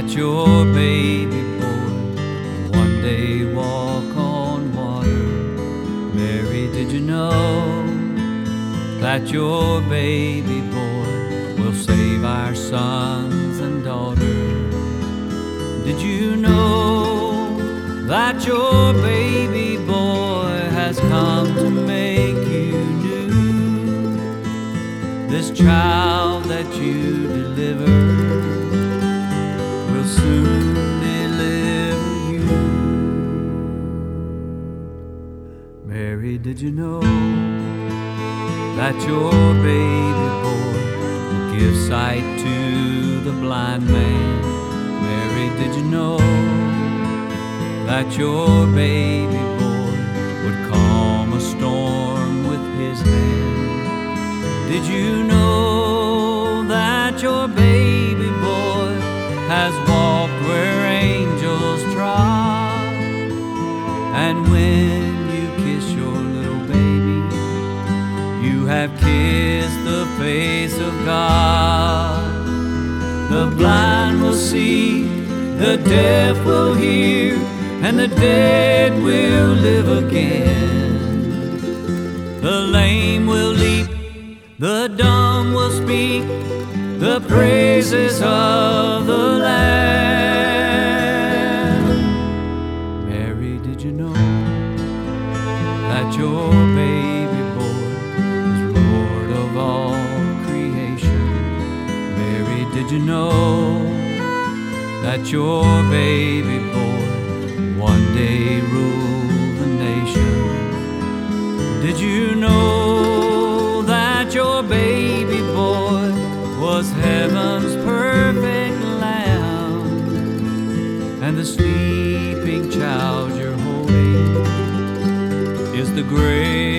that your baby boy will one day walk on water? Mary, did you know that your baby boy will save our sons and daughters? Did you know that your baby boy has come to make you new? This child that you delivered will soon deliver you. Mary, did you know that your baby boy will give sight to the blind man? Mary, did you know that your baby boy would calm a storm with his hand? Did you know that your baby boy has walked where angels trod? And when you kiss your little baby, you have kissed the face of God. The blind will see, the deaf will hear, and the dead will live again. The lame will leap, the dumb will speak the praises of the Lamb. Mary, did you know that your baby boy is Lord of all creation? Mary, did you know that your baby boy one day rule the nation? Did you know that your baby boy was heaven's perfect lamb? And the sleeping child you're holding is the great